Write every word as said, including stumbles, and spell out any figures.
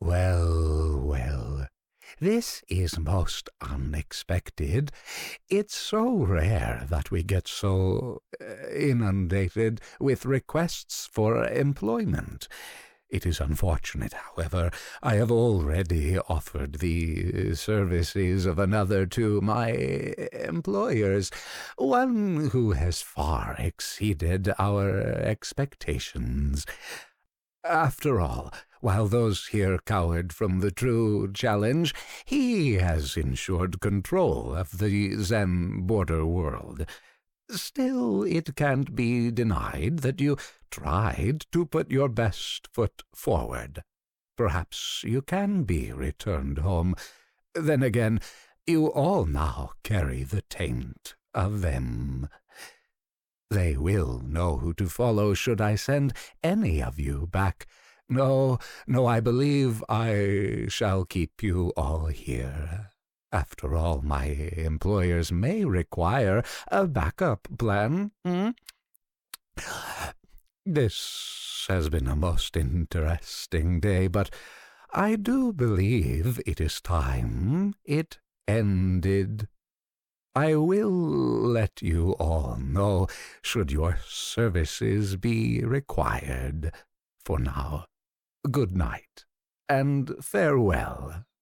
Well, well, this is most unexpected. It's so rare that we get so uh, inundated with requests for employment. It is unfortunate, however, I have already offered the services of another to my employers, one who has far exceeded our expectations. After all, while those here cowered from the true challenge, he has ensured control of the Zen border world. Still, it can't be denied that you tried to put your best foot forward. Perhaps you can be returned home. Then again, you all now carry the taint of them. They will know who to follow should I send any of you back. No, no, I believe I shall keep you all here. After all, my employers may require a backup plan. Hmm? This has been a most interesting day, but I do believe it is time it ended. I will let you all know should your services be required. For now, good night and farewell.